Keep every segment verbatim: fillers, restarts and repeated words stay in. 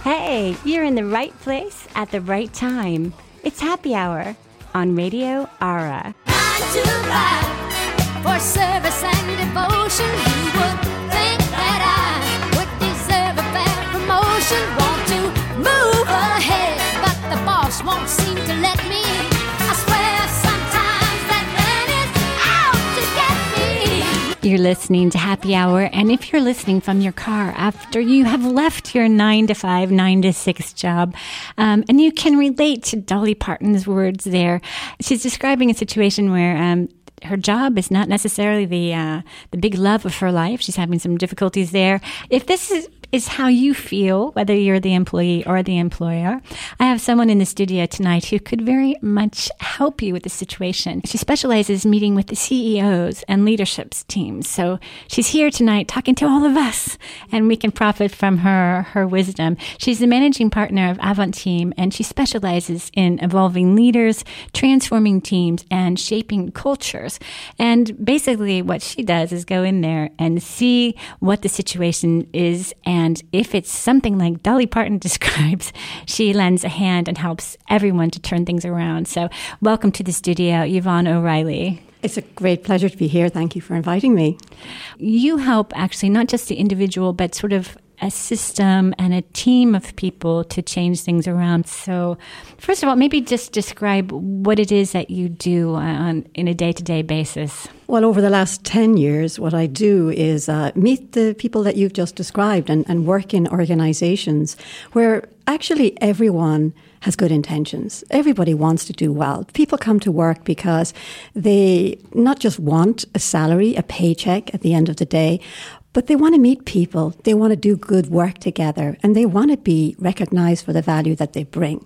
Hey, you're in the right place at the right time. It's Happy Hour on Radio Ara. Nine to five for service and devotion. You would think that I would deserve a fair promotion. Want to move ahead, but the boss won't seem to let me. I swear sometimes that man is out to get me. You're listening to Happy Hour, and if you're listening from your car after you have left your nine to five, nine to six job, um, and you can relate to Dolly Parton's words there. She's describing a situation where um, her job is not necessarily the uh, the big love of her life. She's having some difficulties there. If this is is how you feel, whether you're the employee or the employer, I have someone in the studio tonight who could very much help you with the situation. She specializes meeting with the C E Os and leadership teams. So she's here tonight talking to all of us, and we can profit from her, her wisdom. She's the managing partner of Avant Team, and she specializes in evolving leaders, transforming teams, and shaping cultures. And basically what she does is go in there and see what the situation is, and And if it's something like Dolly Parton describes, she lends a hand and helps everyone to turn things around. So welcome to the studio, Yvonne O'Reilly. It's a great pleasure to be here. Thank you for inviting me. You help actually not just the individual, but sort of a system and a team of people to change things around. So first of all, maybe just describe what it is that you do on in a day-to-day basis. Well, over the last ten years, what I do is uh, meet the people that you've just described and, and work in organizations where actually everyone has good intentions. Everybody wants to do well. People come to work because they not just want a salary, a paycheck at the end of the day, but they want to meet people. They want to do good work together, and they want to be recognized for the value that they bring.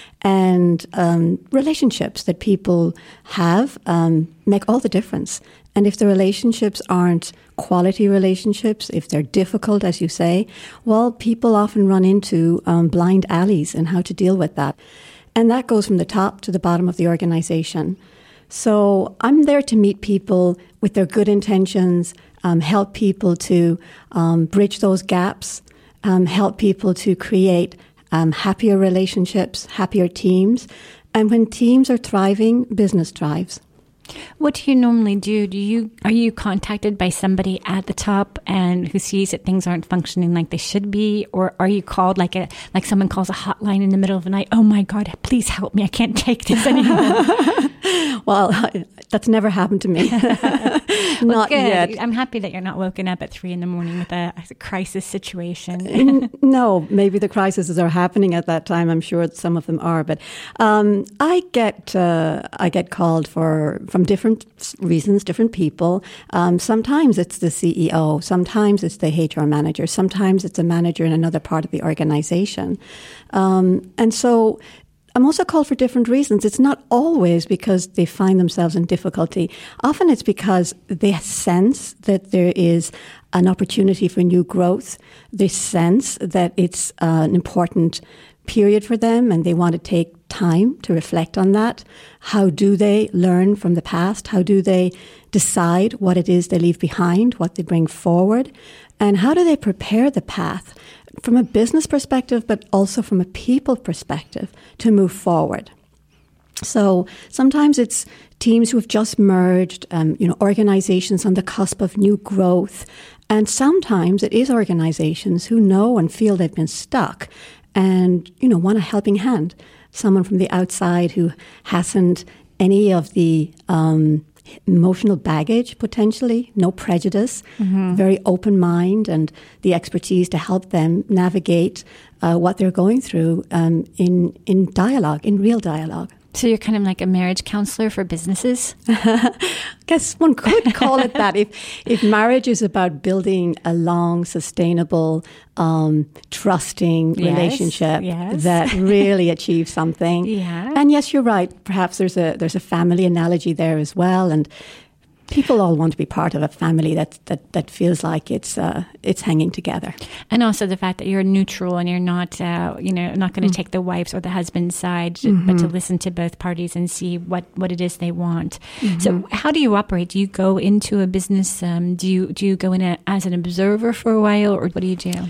And um, relationships that people have um, make all the difference. And if the relationships aren't quality relationships, if they're difficult, as you say, well, people often run into um, blind alleys and how to deal with that. And that goes from the top to the bottom of the organization. So I'm there to meet people with their good intentions, um, help people to um, bridge those gaps, um, help people to create um, happier relationships, happier teams. And when teams are thriving, business thrives. What do you normally do? Do you are you contacted by somebody at the top and who sees that things aren't functioning like they should be, or are you called like a like someone calls a hotline in the middle of the night? Oh my God, please help me! I can't take this anymore. Well, that's never happened to me. Well, Not good. yet. I'm happy that you're not woken up at three in the morning with a, a crisis situation. No, maybe the crises are happening at that time. I'm sure that some of them are, but um, I get uh, I get called for from different reasons, different people. Um, sometimes it's the C E O, sometimes it's the H R manager, sometimes it's a manager in another part of the organization, um, and so. I'm also called for different reasons. It's not always because they find themselves in difficulty. Often it's because they sense that there is an opportunity for new growth. They sense that it's uh, an important period for them and they want to take time to reflect on that. How do they learn from the past? How do they decide what it is they leave behind, what they bring forward? And how do they prepare the path from a business perspective, but also from a people perspective to move forward? So sometimes it's teams who have just merged, um, you know, organizations on the cusp of new growth. And sometimes it is organizations who know and feel they've been stuck and, you know, want a helping hand. Someone from the outside who hasn't any of the um, emotional baggage, potentially, no prejudice, mm-hmm. very open mind, and the expertise to help them navigate uh, what they're going through um, in, in dialogue, in real dialogue. So you're kind of like a marriage counselor for businesses? I guess one could call it that. If if marriage is about building a long, sustainable, um, trusting yes, relationship yes. that really achieves something. Yeah. And yes, you're right. Perhaps there's a there's a family analogy there as well. And people all want to be part of a family that that, that feels like it's uh, it's hanging together. And also the fact that you're neutral and you're not, uh, you know, not going to mm. take the wife's or the husband's side, mm-hmm. but to listen to both parties and see what, what it is they want. Mm-hmm. So how do you operate? Do you go into a business? Um, do you do you go in a, as an observer for a while, or what do you do?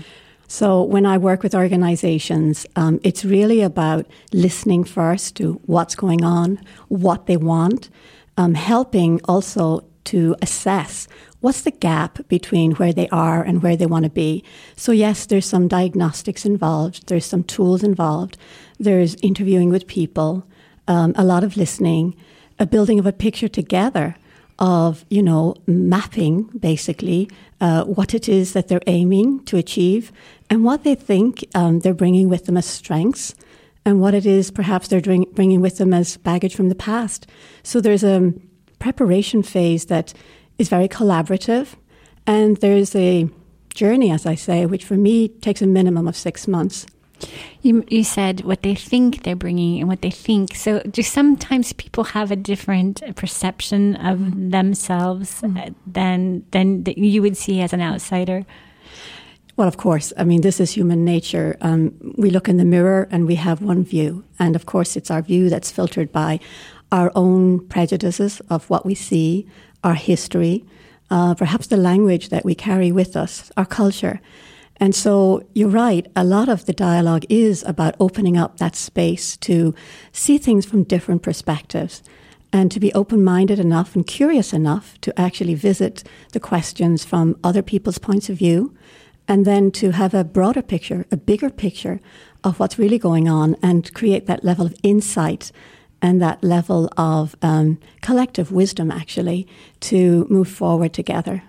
So when I work with organizations, um, it's really about listening first to what's going on, what they want, um, helping also to assess what's the gap between where they are and where they want to be. So yes, there's some diagnostics involved, there's some tools involved, there's interviewing with people, um, a lot of listening, a building of a picture together of, you know, mapping basically uh, what it is that they're aiming to achieve and what they think um, they're bringing with them as strengths and what it is perhaps they're bring, bringing with them as baggage from the past. So there's a preparation phase that is very collaborative, and there's a journey, as I say, which for me takes a minimum of six months. You, you said what they think they're bringing and what they think. So do sometimes people have a different perception of mm-hmm. themselves mm-hmm. than than that you would see as an outsider? Well, of course. I mean, this is human nature. Um, we look in the mirror and we have one view. And of course, it's our view that's filtered by our own prejudices of what we see, our history, uh, perhaps the language that we carry with us, our culture. And so you're right, a lot of the dialogue is about opening up that space to see things from different perspectives and to be open-minded enough and curious enough to actually visit the questions from other people's points of view, and then to have a broader picture, a bigger picture of what's really going on and create that level of insight and that level of um, collective wisdom, actually, to move forward together.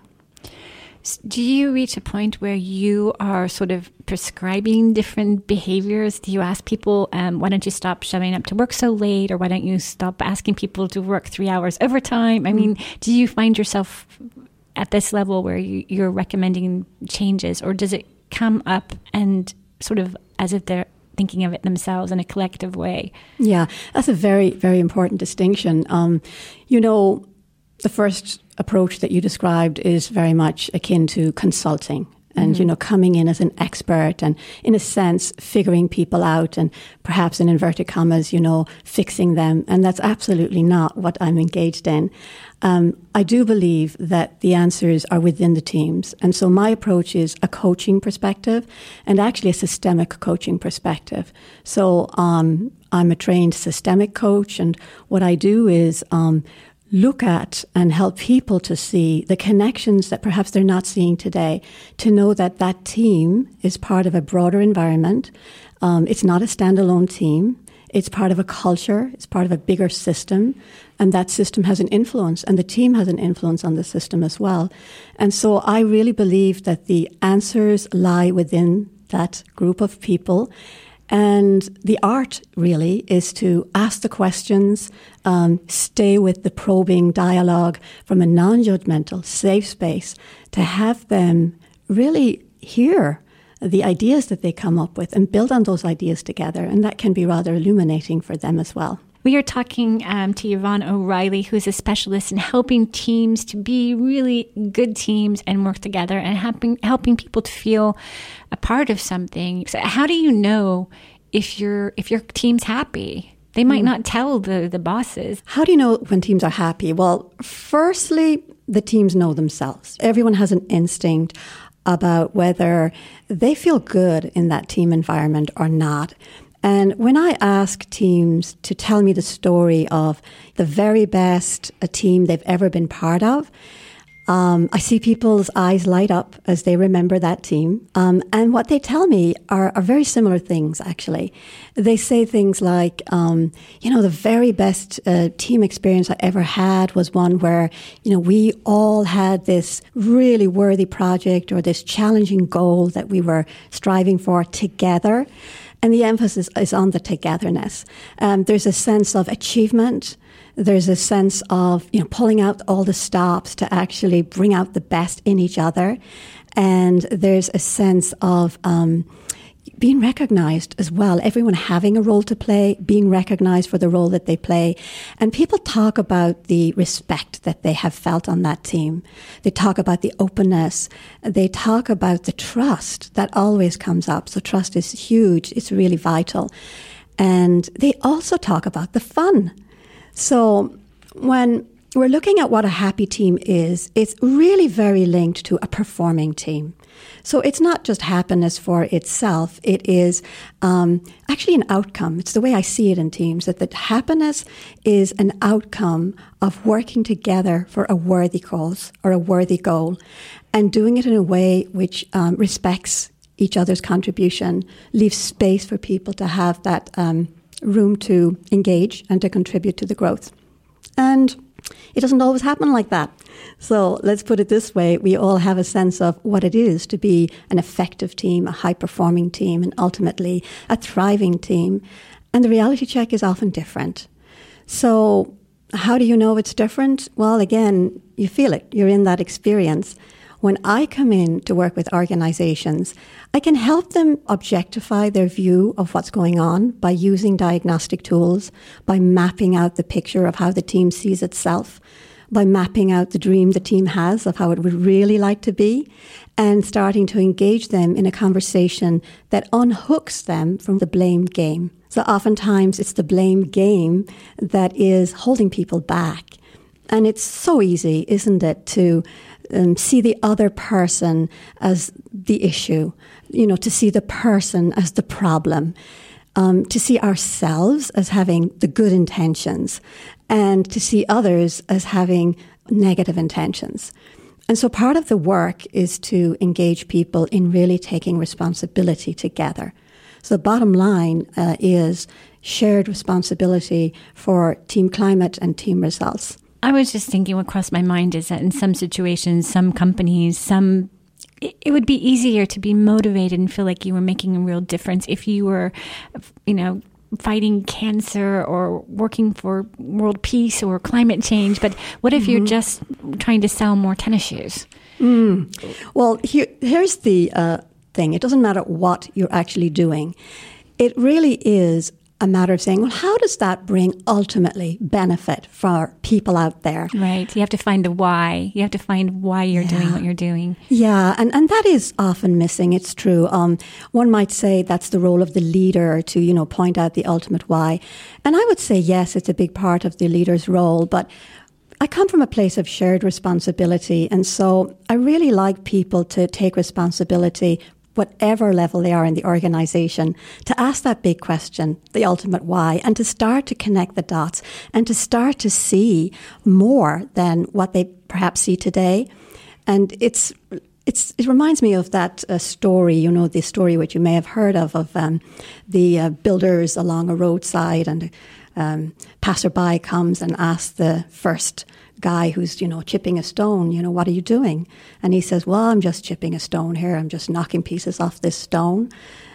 Do you reach a point where you are sort of prescribing different behaviors? Do you ask people, um, why don't you stop showing up to work so late? Or why don't you stop asking people to work three hours overtime? I mm. mean, do you find yourself at this level where you, you're recommending changes? Or does it come up and sort of as if they're thinking of it themselves in a collective way? Yeah, that's a very, very important distinction. Um, you know, the first approach that you described is very much akin to consulting and, mm-hmm. you know, coming in as an expert and, in a sense, figuring people out and perhaps in inverted commas, you know, fixing them. And that's absolutely not what I'm engaged in. Um, I do believe that the answers are within the teams. And so my approach is a coaching perspective and actually a systemic coaching perspective. So um, I'm a trained systemic coach, and what I do is um, look at and help people to see the connections that perhaps they're not seeing today, to know that that team is part of a broader environment. Um, it's not a standalone team. It's part of a culture. It's part of a bigger system. And that system has an influence, and the team has an influence on the system as well. And so I really believe that the answers lie within that group of people. And the art really is to ask the questions, um, stay with the probing dialogue from a non-judgmental, safe space, to have them really hear the ideas that they come up with and build on those ideas together. And that can be rather illuminating for them as well. We are talking um, to Yvonne O'Reilly, who's a specialist in helping teams to be really good teams and work together and helping helping people to feel a part of something. So how do you know if your if your team's happy? They might mm. not tell the, the bosses. How do you know when teams are happy? Well, firstly, the teams know themselves. Everyone has an instinct about whether they feel good in that team environment or not. And when I ask teams to tell me the story of the very best a team they've ever been part of, um, I see people's eyes light up as they remember that team. Um, and what they tell me are, are very similar things, actually. They say things like, um, you know, the very best uh, team experience I ever had was one where, you know, we all had this really worthy project or this challenging goal that we were striving for together. And the emphasis is on the togetherness. Um, there's a sense of achievement. There's a sense of, you know, pulling out all the stops to actually bring out the best in each other. And there's a sense of um, being recognized as well. Everyone having a role to play, being recognized for the role that they play. And people talk about the respect that they have felt on that team. They talk about the openness. They talk about the trust that always comes up. So trust is huge. It's really vital. And they also talk about the fun. So when we're looking at what a happy team is, it's really very linked to a performing team. So it's not just happiness for itself. It is um, actually an outcome. It's the way I see it in teams, that, that happiness is an outcome of working together for a worthy cause or a worthy goal, and doing it in a way which um, respects each other's contribution, leaves space for people to have that um, room to engage and to contribute to the growth. And it doesn't always happen like that. So let's put it this way. We all have a sense of what it is to be an effective team, a high-performing team, and ultimately a thriving team. And the reality check is often different. So how do you know it's different? Well, again, you feel it. You're in that experience. When I come in to work with organizations, I can help them objectify their view of what's going on by using diagnostic tools, by mapping out the picture of how the team sees itself, by mapping out the dream the team has of how it would really like to be, and starting to engage them in a conversation that unhooks them from the blame game. So oftentimes it's the blame game that is holding people back. And it's so easy, isn't it, to um, see the other person as the issue, you know, to see the person as the problem, um, to see ourselves as having the good intentions, and to see others as having negative intentions. And so part of the work is to engage people in really taking responsibility together. So the bottom line uh, is shared responsibility for team climate and team results. I was just thinking what crossed my mind is that in some situations, some companies, some it, it would be easier to be motivated and feel like you were making a real difference if you were, you know, fighting cancer or working for world peace or climate change. But what if mm-hmm. you're just trying to sell more tennis shoes? Mm. Well, here, here's the uh, thing. It doesn't matter what you're actually doing. It really is a matter of saying, well, how does that bring ultimately benefit for people out there? Right. You have to find the why. You have to find why you're yeah. doing what you're doing. Yeah, and, and that is often missing. It's true. Um, one might say that's the role of the leader to, you know, point out the ultimate why. And I would say, yes, it's a big part of the leader's role, but I come from a place of shared responsibility. And so I really like people to take responsibility whatever level they are in the organization, to ask that big question, the ultimate why, and to start to connect the dots and to start to see more than what they perhaps see today. And it's it's it reminds me of that uh, story, you know, the story which you may have heard of, of um, the uh, builders along a roadside, and um, passerby comes and asks the first guy who's, you know, chipping a stone, you know, what are you doing? And he says, well, I'm just chipping a stone here. I'm just knocking pieces off this stone.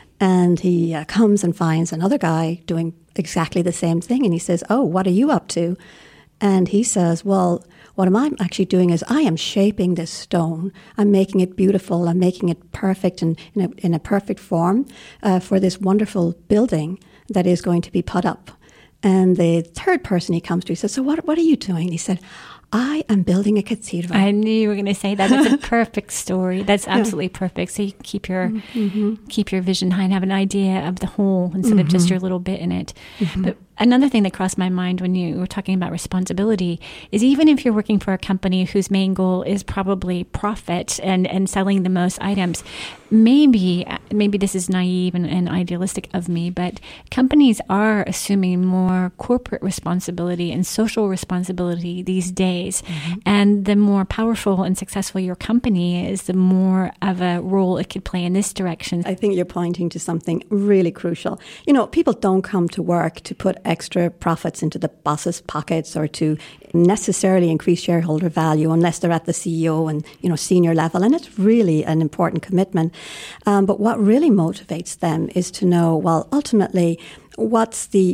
And he uh, comes and finds another guy doing exactly the same thing. And he says, oh, what are you up to? And he says, well, what am I actually doing is I am shaping this stone. I'm making it beautiful. I'm making it perfect and in a, in a perfect form uh, for this wonderful building that is going to be put up. And the third person he comes to, he says, so what, what are you doing? And he said, I am building a cathedral. I knew you were going to say that. That's a perfect story. That's absolutely yeah. perfect. So you can keep your mm-hmm. keep your vision high and have an idea of the whole instead mm-hmm. of just your little bit in it. Mm-hmm. But another thing that crossed my mind when you were talking about responsibility is even if you're working for a company whose main goal is probably profit and, and selling the most items, maybe maybe this is naive and, and idealistic of me, but companies are assuming more corporate responsibility and social responsibility these days. Mm-hmm. And the more powerful and successful your company is, the more of a role it could play in this direction. I think you're pointing to something really crucial. You know, people don't come to work to put extra profits into the boss's pockets or to necessarily increase shareholder value unless they're at the C E O and, you know, senior level. And it's really an important commitment. Um, but what really motivates them is to know, well, ultimately, what's the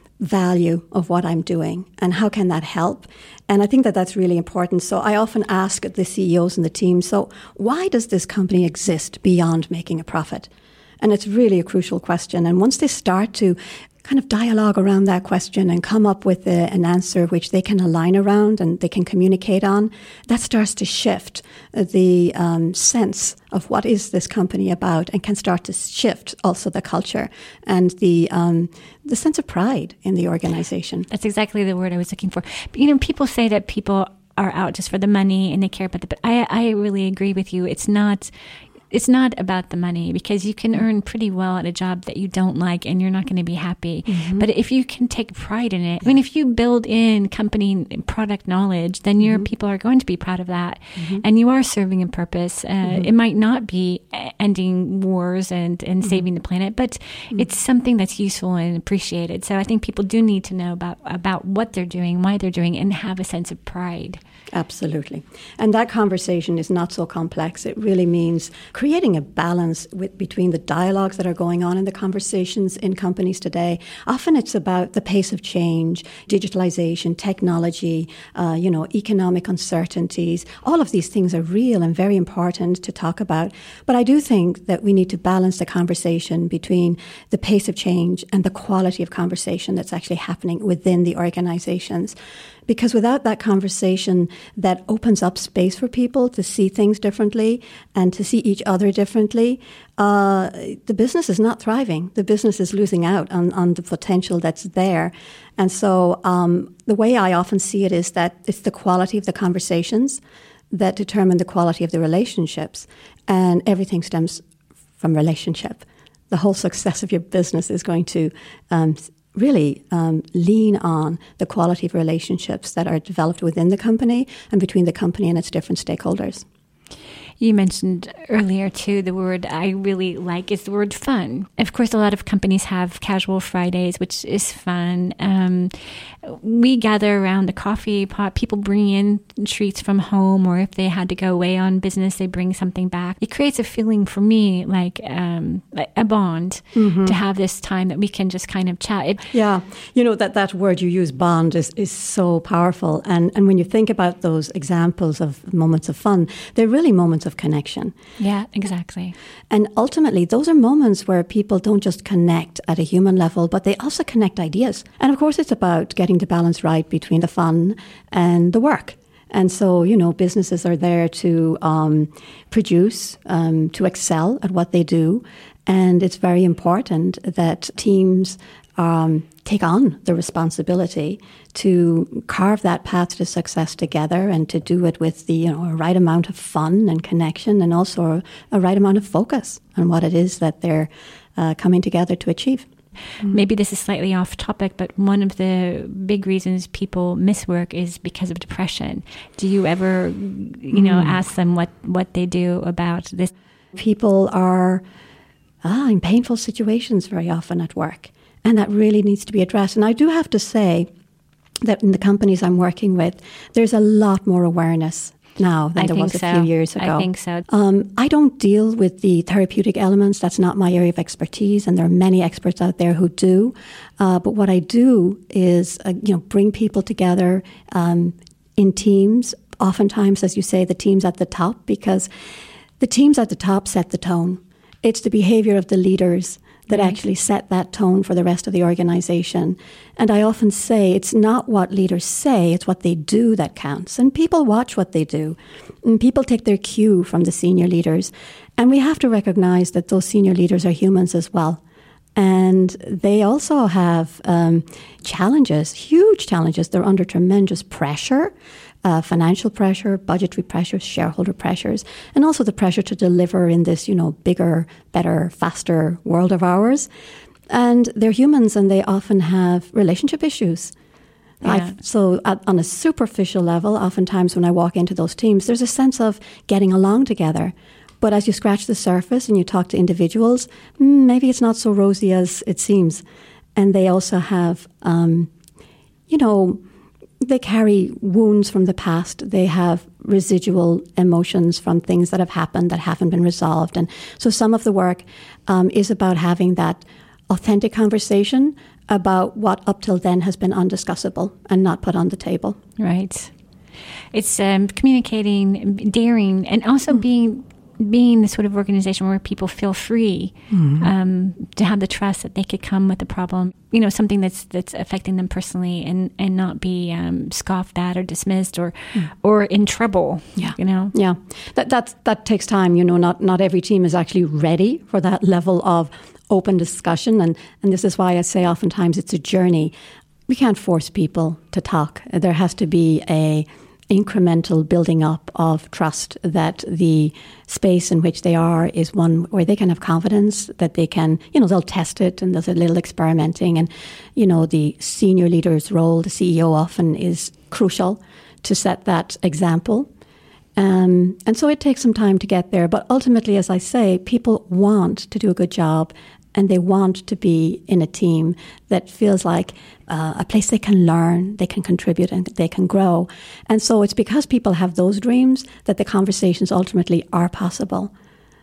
value of what I'm doing and how can that help? And I think that that's really important. So I often ask the C E Os and the team, so why does this company exist beyond making a profit? And it's really a crucial question. And once they start to kind of dialogue around that question and come up with a, an answer which they can align around and they can communicate on, that starts to shift the um, sense of what is this company about, and can start to shift also the culture and the um, the sense of pride in the organization. That's exactly the word I was looking for. But, you know, people say that people are out just for the money and they care about the, but I, I really agree with you. It's not... it's not about the money, because you can earn pretty well at a job that you don't like and you're not going to be happy. Mm-hmm. But if you can take pride in it, I mean, if you build in company product knowledge, then your mm-hmm. people are going to be proud of that. Mm-hmm. And you are serving a purpose. Uh, mm-hmm. It might not be ending wars and, and mm-hmm. saving the planet, but mm-hmm. it's something that's useful and appreciated. So I think people do need to know about, about what they're doing, why they're doing it, and have a sense of pride. Absolutely. And that conversation is not so complex. It really means creating a balance with, between the dialogues that are going on in the conversations in companies today. Often it's about the pace of change, digitalization, technology, uh, you know, economic uncertainties. All of these things are real and very important to talk about. But I do think that we need to balance the conversation between the pace of change and the quality of conversation that's actually happening within the organizations. Because without that conversation that opens up space for people to see things differently and to see each other differently, uh, the business is not thriving. The business is losing out on, on the potential that's there. And so um, the way I often see it is that it's the quality of the conversations that determine the quality of the relationships. And everything stems from relationship. The whole success of your business is going to um, really um, lean on the quality of relationships that are developed within the company and between the company and its different stakeholders. You mentioned earlier, too, the word I really like is the word fun. Of course, a lot of companies have casual Fridays, which is fun. Um, we gather around the coffee pot. People bring in treats from home, or if they had to go away on business, they bring something back. It creates a feeling for me like um, a bond mm-hmm. to have this time that we can just kind of chat. It, yeah. You know, that, that word you use, bond, is, is so powerful. And, and when you think about those examples of moments of fun, they're really moments of connection. Yeah, exactly. And ultimately, those are moments where people don't just connect at a human level, but they also connect ideas. And of course, it's about getting the balance right between the fun and the work. And so, you know, businesses are there to um, produce, um, to excel at what they do. And it's very important that teams um, take on the responsibility to carve that path to success together and to do it with the, you know, a right amount of fun and connection, and also a, a right amount of focus on what it is that they're uh, coming together to achieve. Maybe this is slightly off topic, but one of the big reasons people miss work is because of depression. Do you ever, you know, mm. ask them what, what they do about this? People are ah, in painful situations very often at work, and that really needs to be addressed. And I do have to say that in the companies I'm working with, there's a lot more awareness now than I there was a so. few years ago. I think so. Um, I don't deal with the therapeutic elements. That's not my area of expertise, and there are many experts out there who do. Uh, but what I do is, uh, you know, bring people together um, in teams. Oftentimes, as you say, the teams at the top, because the teams at the top set the tone. It's the behavior of the leaders that right. actually set that tone for the rest of the organization. And I often say it's not what leaders say, it's what they do that counts. And people watch what they do. And people take their cue from the senior leaders. And we have to recognize that those senior leaders are humans as well. And they also have um, challenges, huge challenges. They're under tremendous pressure. Uh, financial pressure, budgetary pressures, shareholder pressures, and also the pressure to deliver in this, you know, bigger, better, faster world of ours. And they're humans, and they often have relationship issues. Yeah. I've, so at, on a superficial level, oftentimes when I walk into those teams, there's a sense of getting along together. But as you scratch the surface and you talk to individuals, maybe it's not so rosy as it seems. And they also have, um, you know, they carry wounds from the past. They have residual emotions from things that have happened that haven't been resolved. And so some of the work um, is about having that authentic conversation about what up till then has been undiscussable and not put on the table. Right. It's um, communicating, daring, and also mm. being being the sort of organization where people feel free mm-hmm. um, to have the trust that they could come with a problem, you know, something that's that's affecting them personally, and, and not be um, scoffed at or dismissed or mm. or in trouble. Yeah, you know. Yeah, that that that takes time. You know, not not every team is actually ready for that level of open discussion, and and this is why I say oftentimes it's a journey. We can't force people to talk. There has to be a incremental building up of trust that the space in which they are is one where they can have confidence, that they can, you know, they'll test it and there's a little experimenting. And, you know, the senior leader's role, the C E O often is crucial to set that example. Um, and so it takes some time to get there. But ultimately, as I say, people want to do a good job and they want to be in a team that feels like uh, a place they can learn, they can contribute, and they can grow. And so it's because people have those dreams that the conversations ultimately are possible.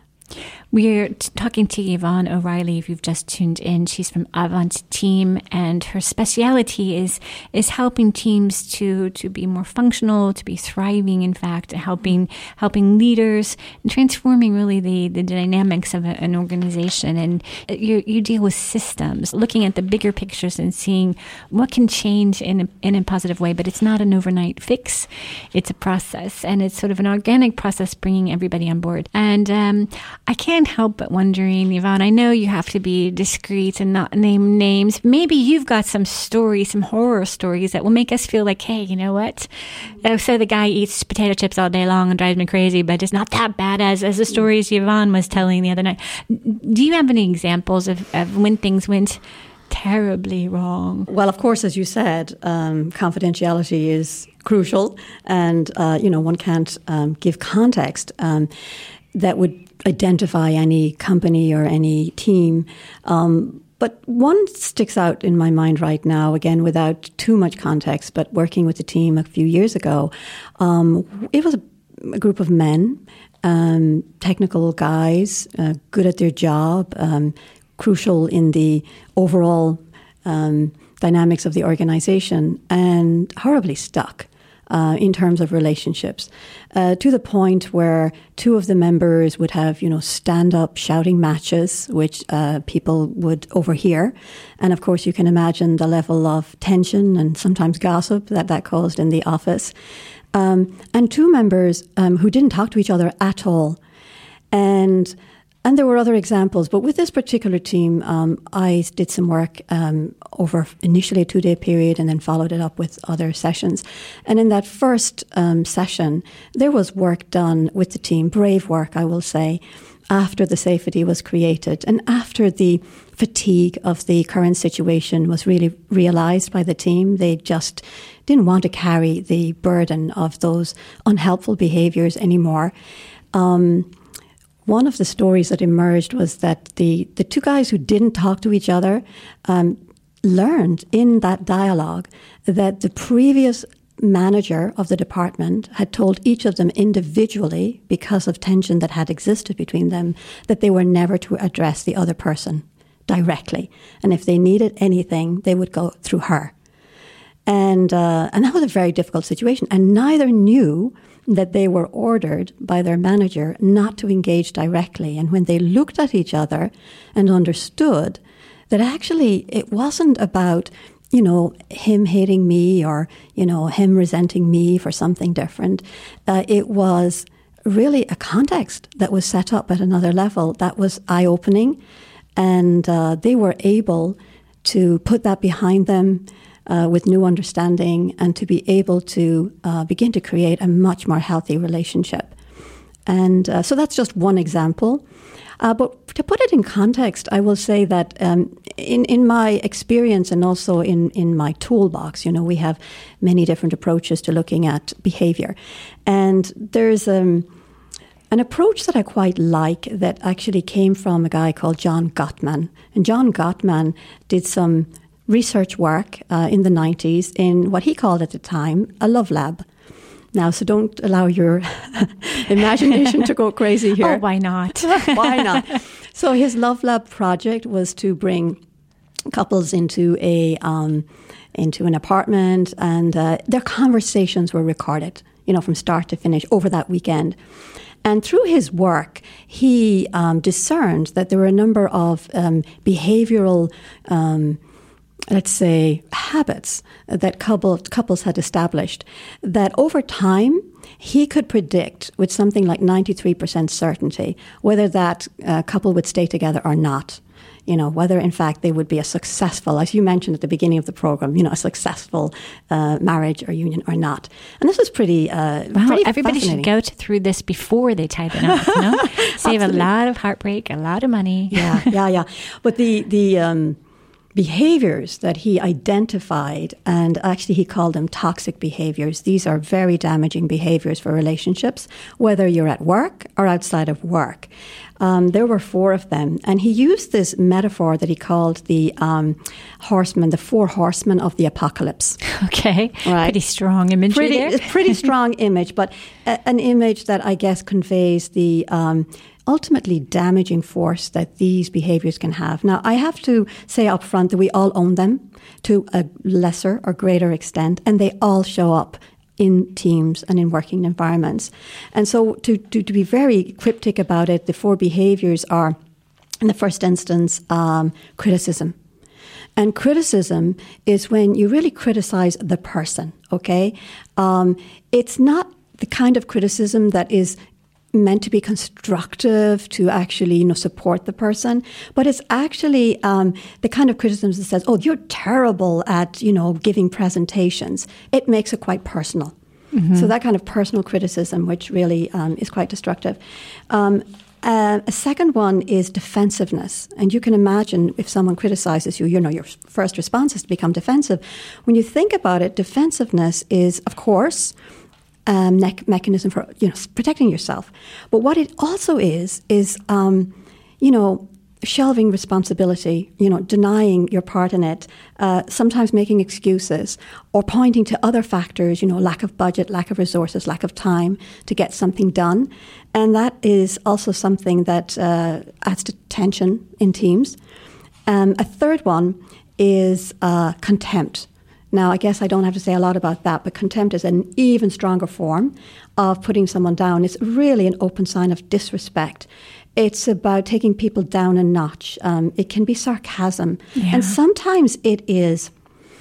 We're t- talking to Yvonne O'Reilly. If you've just tuned in, she's from Avant Team, and her speciality is is helping teams to to be more functional, to be thriving. In fact, helping helping leaders and transforming really the, the dynamics of a, an organization. And you you deal with systems, looking at the bigger pictures and seeing what can change in a, in a positive way. But it's not an overnight fix; it's a process, and it's sort of an organic process, bringing everybody on board. And um, I can't help but wondering, Yvonne, I know you have to be discreet and not name names. Maybe you've got some stories, some horror stories that will make us feel like, hey, you know what? So the guy eats potato chips all day long and drives me crazy, but it's not that bad as, as the stories Yvonne was telling the other night. Do you have any examples of, of when things went terribly wrong? Well, of course, as you said, um, confidentiality is crucial, and, uh, you know, one can't um, give context um, that would identify any company or any team. Um, but one sticks out in my mind right now, again, without too much context, but working with the team a few years ago. Um, it was a, a group of men, um, technical guys, uh, good at their job, um, crucial in the overall um, dynamics of the organization, and horribly stuck. Uh, in terms of relationships, uh, to the point where two of the members would have, you know, stand-up shouting matches, which uh, people would overhear. And of course, you can imagine the level of tension and sometimes gossip that that caused in the office. Um, and two members um, who didn't talk to each other at all. And And there were other examples, but with this particular team, um, I did some work um, over initially a two-day period and then followed it up with other sessions. And in that first um, session, there was work done with the team, brave work, I will say, after the safety was created and after the fatigue of the current situation was really realized by the team. They just didn't want to carry the burden of those unhelpful behaviors anymore. Um, One of the stories that emerged was that the, the two guys who didn't talk to each other um, learned in that dialogue that the previous manager of the department had told each of them individually, because of tension that had existed between them, that they were never to address the other person directly. And if they needed anything, they would go through her. And uh, and that was a very difficult situation. And neither knew that they were ordered by their manager not to engage directly. And when they looked at each other and understood that actually it wasn't about, you know, him hating me or, you know, him resenting me for something different, uh, it was really a context that was set up at another level that was eye-opening. And uh, they were able to put that behind them Uh, with new understanding and to be able to uh, begin to create a much more healthy relationship. And uh, so that's just one example. Uh, but to put it in context, I will say that um, in, in my experience and also in, in my toolbox, you know, we have many different approaches to looking at behavior. And there's um, an approach that I quite like that actually came from a guy called John Gottman. And John Gottman did some research work uh, in the nineties in what he called at the time a love lab. Now, so don't allow your imagination to go crazy here. Oh, why not? Why not? So his love lab project was to bring couples into a um, into an apartment, and uh, their conversations were recorded, you know, from start to finish over that weekend. And through his work, he um, discerned that there were a number of um, behavioral um let's say, habits that couple, couples had established, that over time, he could predict with something like ninety-three percent certainty whether that uh, couple would stay together or not. you know, whether in fact they would be a successful, as you mentioned at the beginning of the program, you know, a successful uh, marriage or union or not. And this was pretty, uh, wow, pretty everybody should go to, through this before they tie the knot, no? Save a lot of heartbreak, a lot of money. Yeah, yeah, yeah. But the, the um, behaviors that he identified, and actually he called them toxic behaviors, these are very damaging behaviors for relationships, whether you're at work or outside of work. Um, there were four of them. And he used this metaphor that he called the um, horsemen, the four horsemen of the apocalypse. Okay. Right. Pretty strong imagery pretty, there. Pretty strong image, but a, an image that I guess conveys the um, ultimately damaging force that these behaviors can have. Now, I have to say up front that we all own them to a lesser or greater extent, and they all show up in teams and in working environments. And so to, to, to be very cryptic about it, the four behaviors are, in the first instance, um, criticism. And criticism is when you really criticize the person, okay? Um, it's not the kind of criticism that is meant to be constructive, to actually, you know, support the person, but it's actually um, the kind of criticism that says, "Oh, you're terrible at, you know, giving presentations." It makes it quite personal. Mm-hmm. So that kind of personal criticism, which really um, is quite destructive. Um, uh, a second one is defensiveness, and you can imagine if someone criticizes you, you know, your first response is to become defensive. When you think about it, defensiveness is, of course, Um, ne- mechanism for, you know, protecting yourself. But what it also is, is, um, you know, shelving responsibility, you know, denying your part in it, uh, sometimes making excuses or pointing to other factors, you know, lack of budget, lack of resources, lack of time to get something done. And that is also something that uh, adds to tension in teams. Um, a third one is uh, contempt. Now, I guess I don't have to say a lot about that, but contempt is an even stronger form of putting someone down. It's really an open sign of disrespect. It's about taking people down a notch. Um, it can be sarcasm. Yeah. And sometimes it is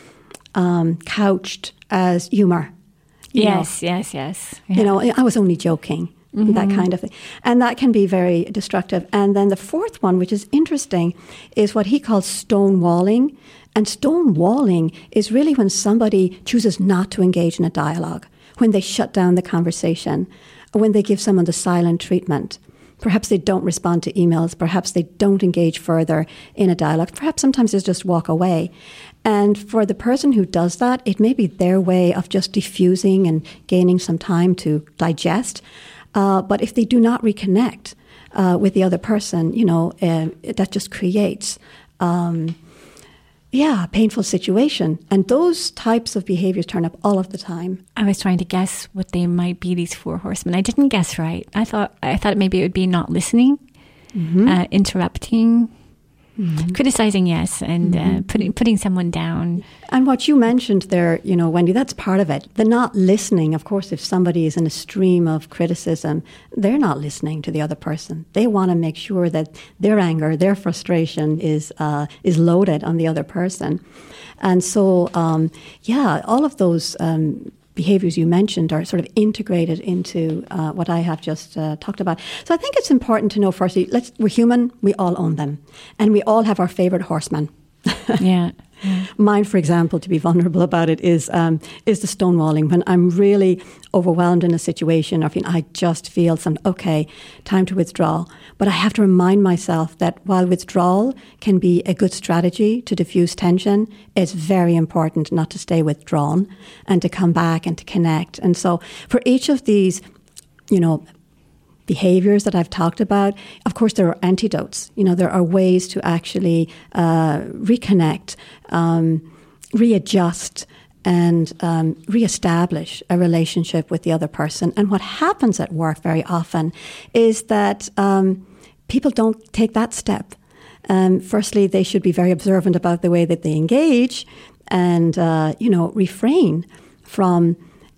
um, couched as humor. Yes, know. yes, yes. Yeah. You know, I was only joking. Mm-hmm. That kind of thing. And that can be very destructive. And then the fourth one, which is interesting, is what he calls stonewalling. And stonewalling is really when somebody chooses not to engage in a dialogue, when they shut down the conversation, or when they give someone the silent treatment. Perhaps they don't respond to emails. Perhaps they don't engage further in a dialogue. Perhaps sometimes they just walk away. And for the person who does that, it may be their way of just diffusing and gaining some time to digest. Uh, but if they do not reconnect uh, with the other person, you know, uh, that just creates, um, yeah, a painful situation. And those types of behaviors turn up all of the time. I was trying to guess what they might be, these four horsemen. I didn't guess right. I thought I thought maybe it would be not listening, mm-hmm. uh, interrupting, mm-hmm. criticizing, yes, and mm-hmm. uh, putting putting someone down. And what you mentioned there, you know, Wendy, that's part of it. The not listening, of course, if somebody is in a stream of criticism, they're not listening to the other person. They want to make sure that their anger, their frustration is uh, is loaded on the other person. And so, um, yeah, all of those um, behaviors you mentioned are sort of integrated into uh, what I have just uh, talked about. So I think it's important to know, firstly, let's, we're human, we all own them. And we all have our favorite horseman. Yeah. Mine, for example, to be vulnerable about it, is um, is the stonewalling. When I'm really overwhelmed in a situation, or I just feel some, okay, time to withdraw. But I have to remind myself that while withdrawal can be a good strategy to diffuse tension, it's very important not to stay withdrawn and to come back and to connect. And so for each of these, you know, behaviors that I've talked about, of course, there are antidotes. You know, there are ways to actually uh, reconnect, um, readjust, and um, reestablish a relationship with the other person. And what happens at work very often is that um, people don't take that step. Um, firstly, they should be very observant about the way that they engage and, uh, you know, refrain from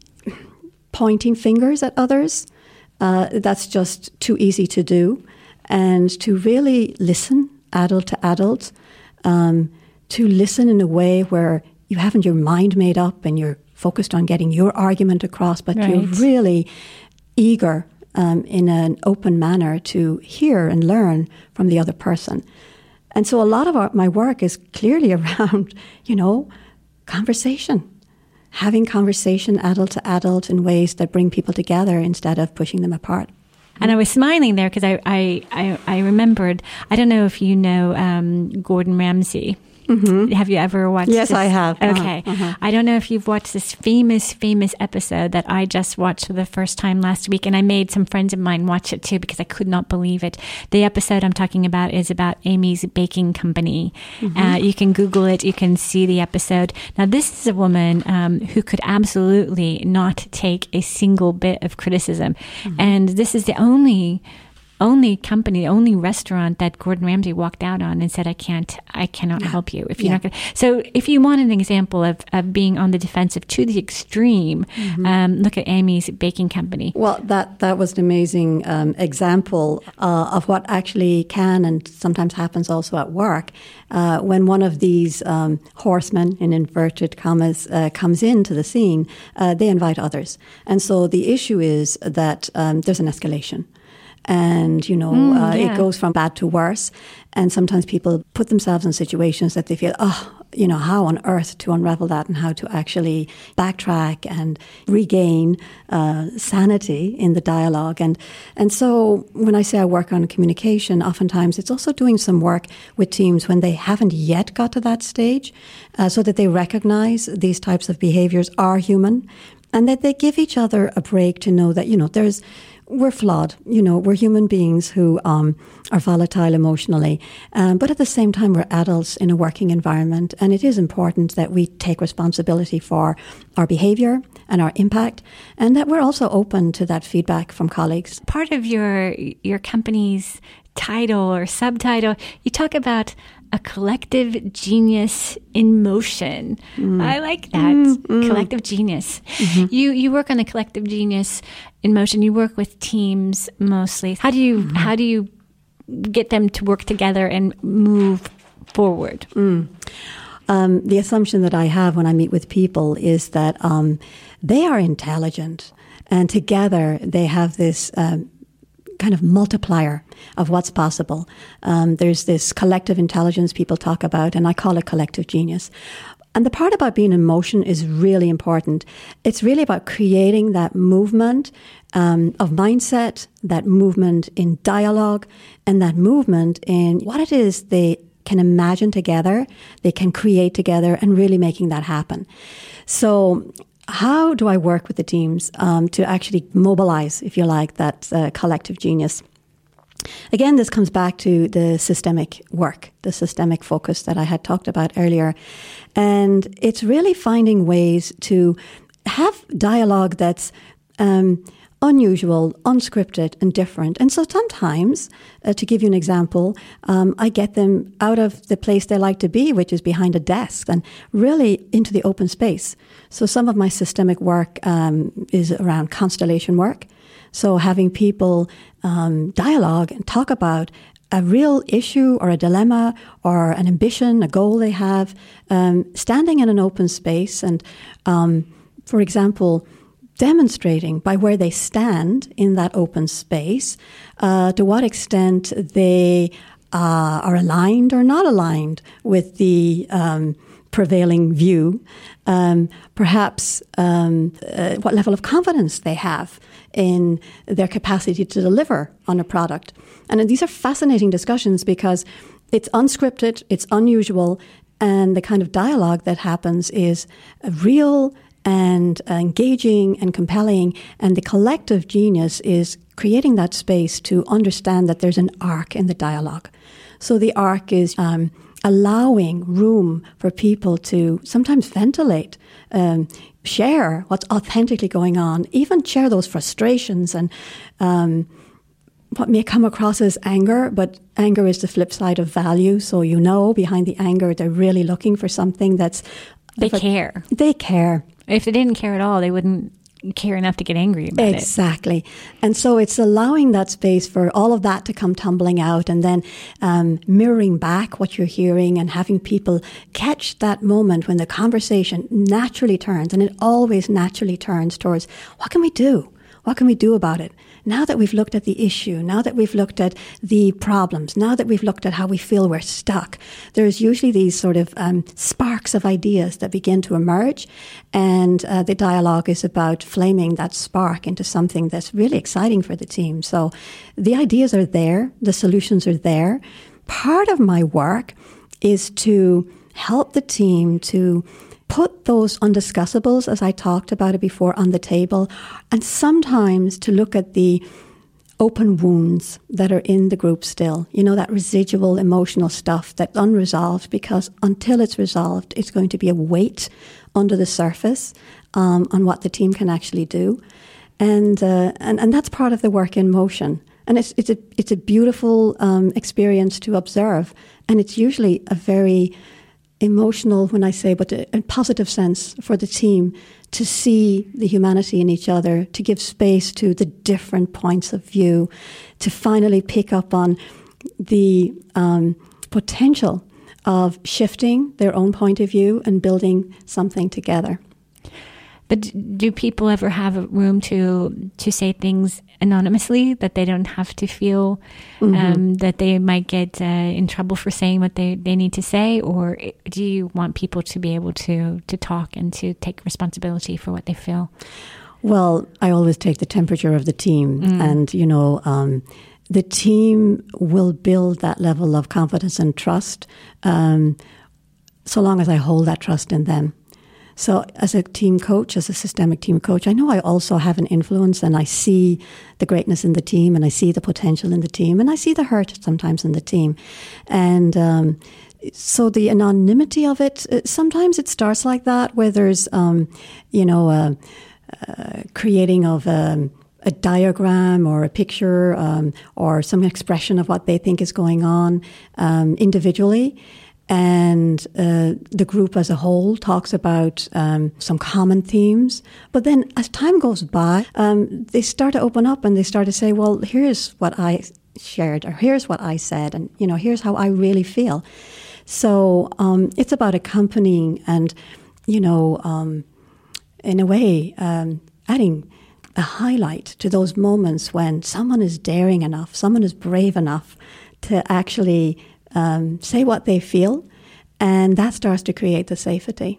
pointing fingers at others. Uh, that's just too easy to do. And to really listen, adult to adult, um, to listen in a way where you haven't your mind made up and you're focused on getting your argument across, but right. You're really eager um, in an open manner to hear and learn from the other person. And so a lot of our, my work is clearly around, you know, conversation. Having conversation adult to adult in ways that bring people together instead of pushing them apart. And I was smiling there because I, I, I, I remembered, I don't know if you know um, Gordon Ramsay. Mm-hmm. Have you ever watched Yes, this? I have. Okay. Uh-huh. Uh-huh. I don't know if you've watched this famous, famous episode that I just watched for the first time last week. And I made some friends of mine watch it too because I could not believe it. The episode I'm talking about is about Amy's Baking Company. Mm-hmm. Uh, you can Google it. You can see the episode. Now, this is a woman um, who could absolutely not take a single bit of criticism. Mm-hmm. And this is the only... only company, only restaurant that Gordon Ramsay walked out on and said, I can't, I cannot yeah. help you. If you're yeah. not going So if you want an example of, of being on the defensive to the extreme, mm-hmm. um, look at Amy's Baking Company. Well, that, that was an amazing um, example uh, of what actually can and sometimes happens also at work. Uh, when one of these um, horsemen, in inverted commas, uh, comes into the scene, uh, they invite others. And so the issue is that um, there's an escalation. And, you know, mm, uh, yeah. it goes from bad to worse. And sometimes people put themselves in situations that they feel, oh, you know, how on earth to unravel that and how to actually backtrack and regain uh, sanity in the dialogue. And and so when I say I work on communication, oftentimes it's also doing some work with teams when they haven't yet got to that stage uh, so that they recognize these types of behaviors are human and that they give each other a break to know that, you know, there's we're flawed, you know, we're human beings who um, are volatile emotionally. Um, but at the same time, we're adults in a working environment. And it is important that we take responsibility for our behavior and our impact, and that we're also open to that feedback from colleagues. Part of your your company's title or subtitle, you talk about a collective genius in motion. Mm. I like that. Mm, mm. Collective genius. Mm-hmm. You you work on a collective genius in motion. You work with teams mostly. How do you mm-hmm. how do you get them to work together and move forward? Mm. Um, the assumption that I have when I meet with people is that um, they are intelligent, and together they have this um, kind of multiplier of what's possible. Um, there's this collective intelligence people talk about, and I call it collective genius. And the part about being in motion is really important. It's really about creating that movement um, of mindset, that movement in dialogue, and that movement in what it is they can imagine together, they can create together, and really making that happen. So how do I work with the teams um, to actually mobilize, if you like, that uh, collective genius? Again, this comes back to the systemic work, the systemic focus that I had talked about earlier. And it's really finding ways to have dialogue that's um, unusual, unscripted, and different. And so sometimes, uh, to give you an example, um, I get them out of the place they like to be, which is behind a desk, and really into the open space. So some of my systemic work um, is around constellation work. So having people um, dialogue and talk about a real issue or a dilemma or an ambition, a goal they have, um, standing in an open space and, um, for example, demonstrating by where they stand in that open space uh, to what extent they uh, are aligned or not aligned with the um, prevailing view, um, perhaps um, uh, what level of confidence they have in their capacity to deliver on a product. And these are fascinating discussions because it's unscripted, it's unusual, and the kind of dialogue that happens is real and engaging and compelling, and the collective genius is creating that space to understand that there's an arc in the dialogue. So the arc is um, allowing room for people to sometimes ventilate, um, share what's authentically going on, even share those frustrations and um, what may come across as anger, but anger is the flip side of value. So you know behind the anger, they're really looking for something that's... They care. They care. If they didn't care at all, they wouldn't care enough to get angry about exactly. it. Exactly. And so it's allowing that space for all of that to come tumbling out and then um, mirroring back what you're hearing and having people catch that moment when the conversation naturally turns, and it always naturally turns towards, what can we do? What can we do about it? now that we've looked at the issue, now that we've looked at the problems, now that we've looked at how we feel we're stuck, there's usually these sort of um, sparks of ideas that begin to emerge. And uh, the dialogue is about flaming that spark into something that's really exciting for the team. So the ideas are there, the solutions are there. Part of my work is to help the team to put those undiscussables, as I talked about it before, on the table, and sometimes to look at the open wounds that are in the group still, you know, that residual emotional stuff that's unresolved, because until it's resolved, it's going to be a weight under the surface um, on what the team can actually do. And, uh, and and that's part of the work in motion. And it's it's a it's a beautiful um, experience to observe, and it's usually a very emotional, when I say, but a, a positive sense for the team to see the humanity in each other, to give space to the different points of view, to finally pick up on the um, potential of shifting their own point of view and building something together. But do people ever have room to to say things anonymously, that they don't have to feel mm-hmm. um, that they might get uh, in trouble for saying what they, they need to say? Or do you want people to be able to, to talk and to take responsibility for what they feel? Well, I always take the temperature of the team. Mm. And, you know, um, the team will build that level of confidence and trust um, so long as I hold that trust in them. So as a team coach, as a systemic team coach, I know I also have an influence, and I see the greatness in the team, and I see the potential in the team, and I see the hurt sometimes in the team. And um, so the anonymity of it, sometimes it starts like that, where there's, um, you know, a, a creating of a, a diagram or a picture um, or some expression of what they think is going on um, individually. And uh, the group as a whole talks about um, some common themes. But then as time goes by, um, they start to open up and they start to say, well, here's what I shared, or here's what I said, and, you know, here's how I really feel. So um, it's about accompanying and, you know, um, in a way, um, adding a highlight to those moments when someone is daring enough, someone is brave enough to actually Um, say what they feel, and that starts to create the safety.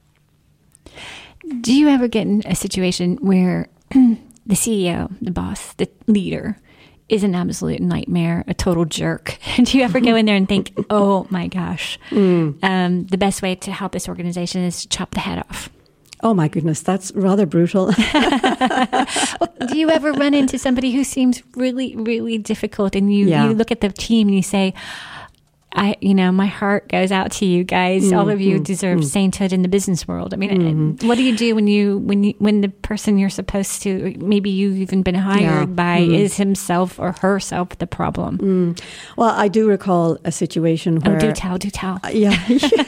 Do you ever get in a situation where the C E O, the boss, the leader is an absolute nightmare, a total jerk? Do you ever go in there and think, oh my gosh, mm. um, the best way to help this organization is to chop the head off? Oh my goodness, that's rather brutal. Well, do you ever run into somebody who seems really, really difficult, and you, yeah. you look at the team and you say, I, you know, my heart goes out to you guys. Mm, All of you mm, deserve mm. sainthood in the business world. I mean, mm-hmm. what do you do when you when you, when the person you're supposed to, maybe you've even been hired yeah. by, mm. is himself or herself the problem? Mm. Well, I do recall a situation where. Oh, do tell, do tell. Uh, yeah.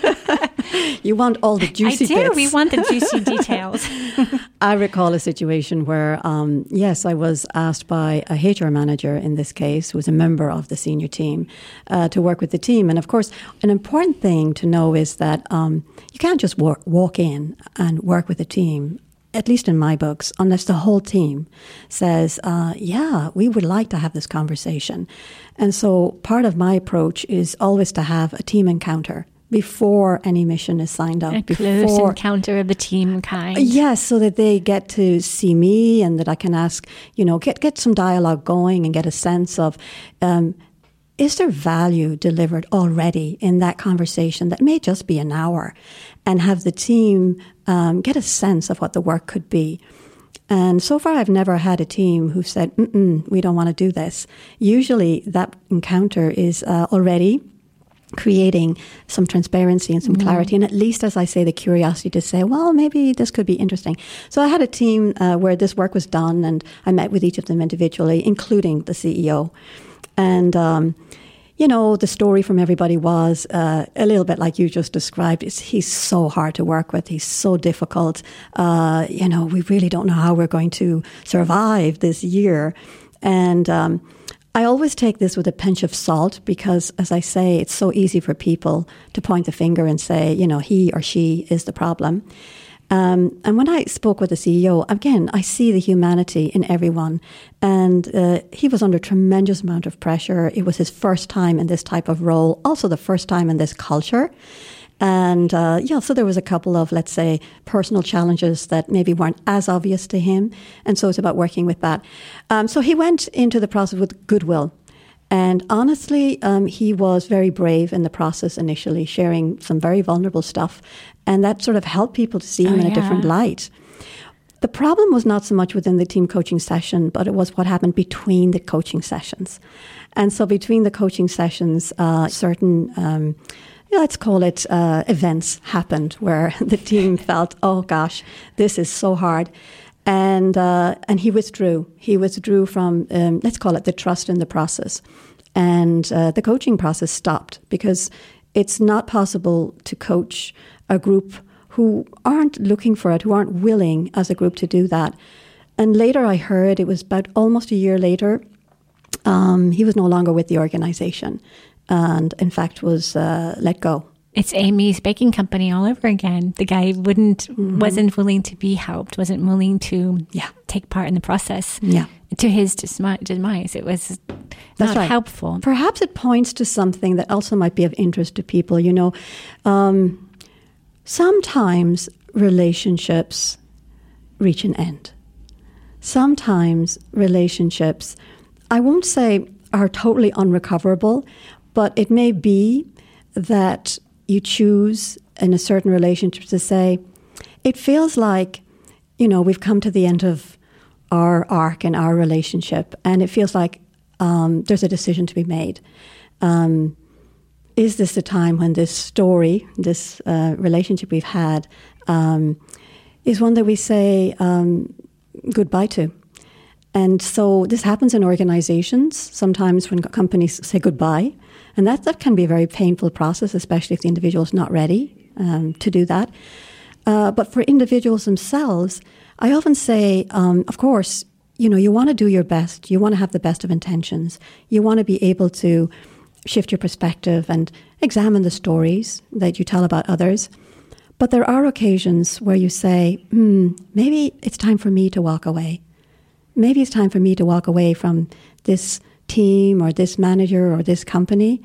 You want all the juicy I do. bits. We want the juicy details. I recall a situation where, um, yes, I was asked by a H R manager in this case, who was a member of the senior team, uh, to work with the team. And of course, an important thing to know is that um, you can't just walk, walk in and work with a team, at least in my books, unless the whole team says, uh, yeah, we would like to have this conversation. And so part of my approach is always to have a team encounter before any mission is signed up. A close before, encounter of the team kind. Yes, so that they get to see me and that I can ask, you know, get, get some dialogue going and get a sense of, um, is there value delivered already in that conversation that may just be an hour, and have the team um, get a sense of what the work could be. And so far, I've never had a team who said, mm-mm, we don't want to do this. Usually that encounter is uh, already creating some transparency and some mm. clarity, and at least, as I say, the curiosity to say, well, maybe this could be interesting. So I had a team uh, where this work was done, and I met with each of them individually, including the C E O. And, um, you know, the story from everybody was uh, a little bit like you just described. It's, he's so hard to work with. He's so difficult. Uh, you know, we really don't know how we're going to survive this year. And um I always take this with a pinch of salt because, as I say, it's so easy for people to point the finger and say, you know, he or she is the problem. Um, and when I spoke with the C E O, again, I see the humanity in everyone. And uh, he was under tremendous amount of pressure. It was his first time in this type of role, also the first time in this culture. And uh, yeah, so there was a couple of, let's say, personal challenges that maybe weren't as obvious to him. And so it's about working with that. Um, so he went into the process with goodwill. And honestly, um, he was very brave in the process initially, sharing some very vulnerable stuff. And that sort of helped people to see him oh, in yeah. a different light. The problem was not so much within the team coaching session, but it was what happened between the coaching sessions. And so between the coaching sessions, uh, certain, um, let's call it uh, events happened where the team felt, oh gosh, this is so hard. And uh, and he withdrew. He withdrew from, um, let's call it the trust in the process. And uh, the coaching process stopped because it's not possible to coach a group who aren't looking for it, who aren't willing as a group to do that. And later I heard, it was about almost a year later, um, he was no longer with the organization and in fact was uh, let go. It's Amy's baking company all over again. The guy wouldn't, mm-hmm. wasn't willing to be helped, wasn't willing to yeah. take part in the process. Yeah. To his demise, it was That's not right. helpful. Perhaps it points to something that also might be of interest to people. You know, um, sometimes relationships reach an end. Sometimes relationships, I won't say are totally unrecoverable, but it may be that you choose in a certain relationship to say, it feels like, you know, we've come to the end of our arc in our relationship, and it feels like um, there's a decision to be made. Um, is this the time when this story, this uh, relationship we've had, um, is one that we say um, goodbye to? And so this happens in organizations, sometimes when companies say goodbye. And that, that can be a very painful process, especially if the individual is not ready um, to do that. Uh, but for individuals themselves, I often say, um, of course, you know, you want to do your best. You want to have the best of intentions. You want to be able to shift your perspective and examine the stories that you tell about others. But there are occasions where you say, hmm, maybe it's time for me to walk away. Maybe it's time for me to walk away from this team or this manager or this company.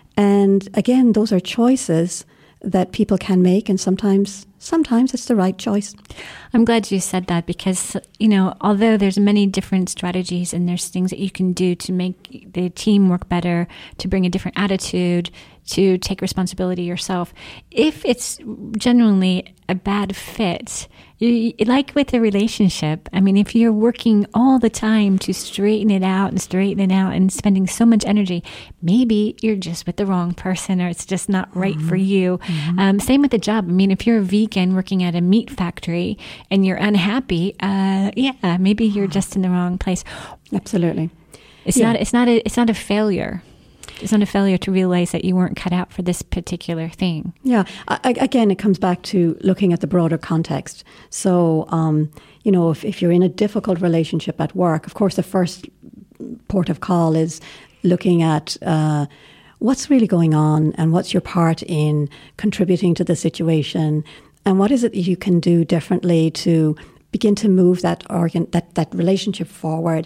And again, those are choices that people can make, and sometimes sometimes it's the right choice. I'm glad you said that because, you know, although there's many different strategies and there's things that you can do to make the team work better, to bring a different attitude, to take responsibility yourself, if it's genuinely a bad fit, you, like with a relationship, I mean, if you're working all the time to straighten it out and straighten it out and spending so much energy, maybe you're just with the wrong person or it's just not right mm-hmm. for you. Mm-hmm. Um, same with the job. I mean, if you're a vegan working at a meat factory and you're unhappy, uh, yeah, maybe you're just in the wrong place. Absolutely. It's yeah. not. It's not a. It's not a failure. It's not a failure to realize that you weren't cut out for this particular thing. Yeah. I, again, it comes back to looking at the broader context. So, um, you know, if, if you're in a difficult relationship at work, of course, the first port of call is looking at uh, what's really going on and what's your part in contributing to the situation, and what is it that you can do differently to begin to move that organ, that, that relationship forward.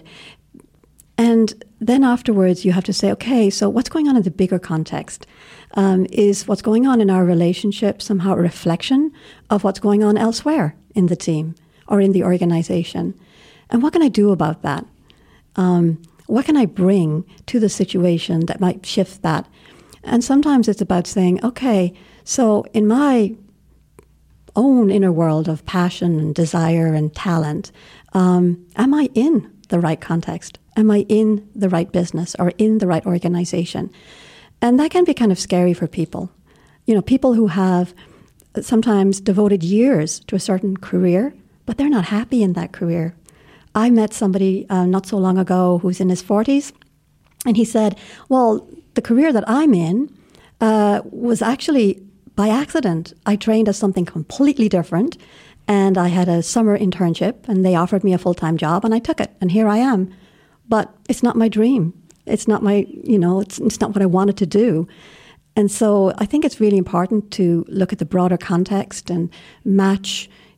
And then afterwards, you have to say, okay, so what's going on in the bigger context? Um, is what's going on in our relationship somehow a reflection of what's going on elsewhere in the team or in the organization? And what can I do about that? Um, what can I bring to the situation that might shift that? And sometimes it's about saying, okay, so in my own inner world of passion and desire and talent, um, am I in the right context? Am I in the right business or in the right organization? And that can be kind of scary for people. You know, people who have sometimes devoted years to a certain career, but they're not happy in that career. I met somebody uh, not so long ago who's in his forties, and he said, well, the career that I'm in uh, was actually by accident. I trained as something completely different, and I had a summer internship, and they offered me a full-time job, and I took it, and here I am. But it's not my dream. It's not my, you know, it's, it's not what I wanted to do. And so I think it's really important to look at the broader context and match,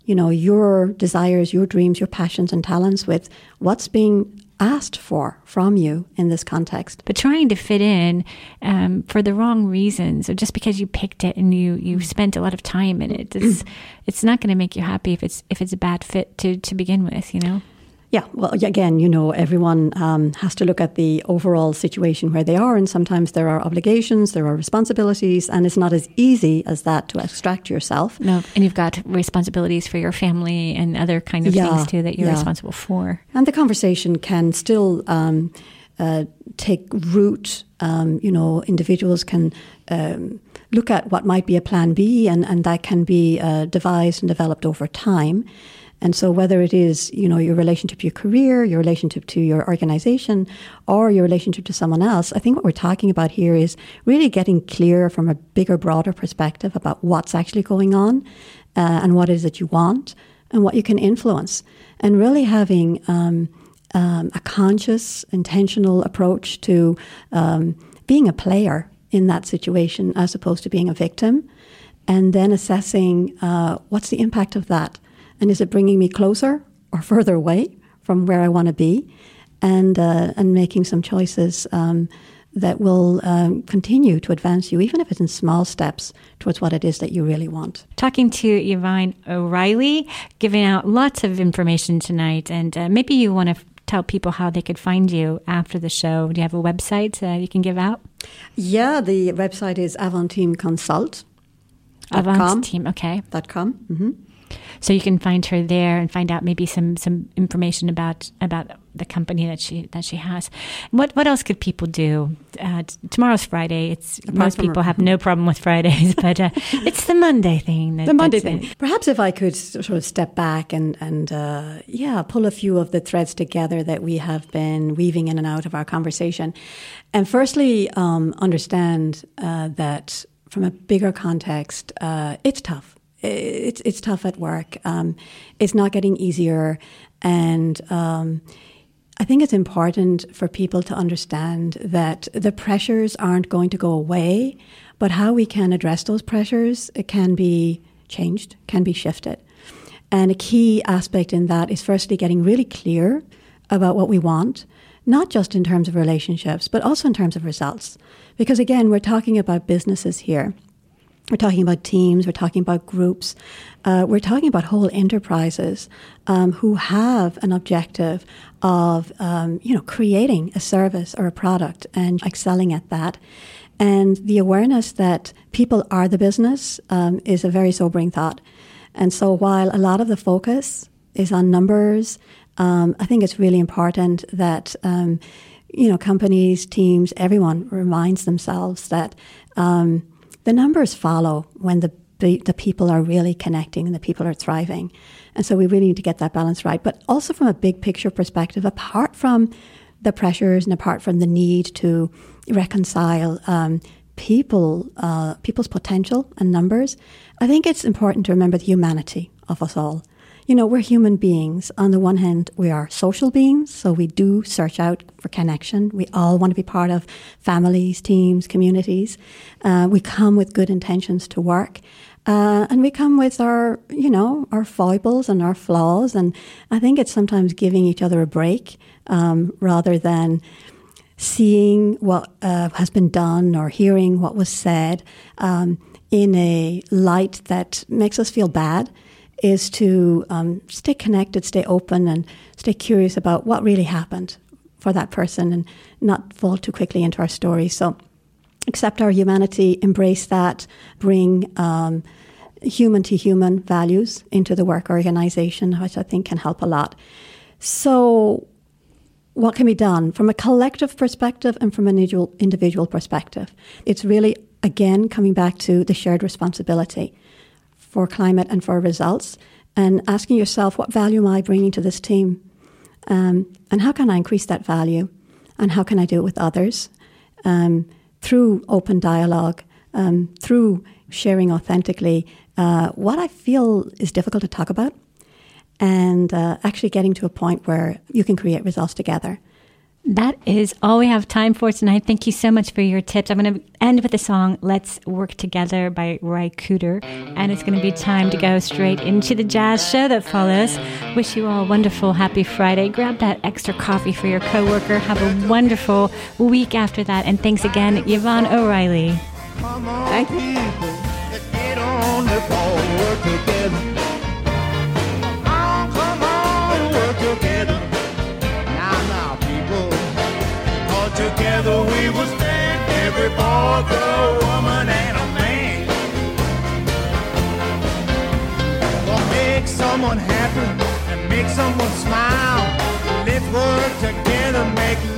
you know, your desires, your dreams, your passions and talents with what's being asked for from you in this context. But trying to fit in um, for the wrong reasons, or just because you picked it and you you spent a lot of time in it, it's it's not going to make you happy if it's if it's a bad fit to to begin with, you know. Yeah, well, again, you know, everyone um, has to look at the overall situation where they are, and sometimes there are obligations, there are responsibilities, and it's not as easy as that to extract yourself. No, and you've got responsibilities for your family and other kind of yeah, things too that you're yeah. responsible for. And the conversation can still um, uh, take root. Um, you know, individuals can um, look at what might be a plan B, and, and that can be uh, devised and developed over time. And so whether it is, you know, your relationship to your career, your relationship to your organization, or your relationship to someone else, I think what we're talking about here is really getting clear from a bigger, broader perspective about what's actually going on uh, and what it is that you want and what you can influence. And really having um, um, a conscious, intentional approach to um, being a player in that situation as opposed to being a victim, and then assessing uh, what's the impact of that. And is it bringing me closer or further away from where I want to be? And uh, and making some choices um, that will um, continue to advance you, even if it's in small steps towards what it is that you really want. Talking to Yvonne O'Reilly, giving out lots of information tonight. And uh, maybe you want to f- tell people how they could find you after the show. Do you have a website uh, you can give out? Yeah, the website is Avanteam Consult. Avanteam, okay. Dot com. Mm-hmm. So you can find her there and find out maybe some, some information about about the company that she that she has. What what else could people do? Uh, t- tomorrow's Friday. It's Apart most from people her- have no problem with Fridays, but uh, it's the Monday thing. That, The Monday that's thing. it. Perhaps if I could s- sort of step back and, and uh, yeah, pull a few of the threads together that we have been weaving in and out of our conversation. And firstly, um, understand uh, that from a bigger context, uh, it's tough. It's it's tough at work. Um, it's not getting easier. And um, I think it's important for people to understand that the pressures aren't going to go away, but how we can address those pressures, it can be changed, can be shifted. And a key aspect in that is firstly getting really clear about what we want, not just in terms of relationships, but also in terms of results. Because again, we're talking about businesses here. We're talking about teams, we're talking about groups, uh, we're talking about whole enterprises um, who have an objective of, um, you know, creating a service or a product and excelling at that. And the awareness that people are the business um, is a very sobering thought. And so while a lot of the focus is on numbers, um, I think it's really important that, um, you know, companies, teams, everyone reminds themselves that um, the numbers follow when the the people are really connecting and the people are thriving. And so we really need to get that balance right. But also from a big picture perspective, apart from the pressures and apart from the need to reconcile um, people, uh, people's potential and numbers, I think it's important to remember the humanity of us all. You know, we're human beings. On the one hand, we are social beings, so we do search out for connection. We all want to be part of families, teams, communities. Uh, we come with good intentions to work. Uh, and we come with our, you know, our foibles and our flaws. And I think it's sometimes giving each other a break um, rather than seeing what uh, has been done or hearing what was said um, in a light that makes us feel bad. Is to um, stay connected, stay open, and stay curious about what really happened for that person and not fall too quickly into our story. So accept our humanity, embrace that, bring um, human-to-human values into the work organization, which I think can help a lot. So what can be done from a collective perspective and from an individual, individual perspective? It's really, again, coming back to the shared responsibility for climate and for results, and asking yourself, what value am I bringing to this team? Um, and how can I increase that value? And how can I do it with others? Um, through open dialogue, um, through sharing authentically uh, what I feel is difficult to talk about, and uh, actually getting to a point where you can create results together. That is all we have time for tonight. Thank you so much for your tips. I'm going to end with the song Let's Work Together by Ry Cooder. And it's going to be time to go straight into the jazz show that follows. Wish you all a wonderful, happy Friday. Grab that extra coffee for your coworker. Have a wonderful week after that. And thanks again, Yvonne O'Reilly. Thank you. Let's get on the ball, work together. Oh, come on, work together. Now, now, people, all together we will stand. Every boy, girl, woman, and a man. Gonna make someone happy and make someone smile. Let's work together, make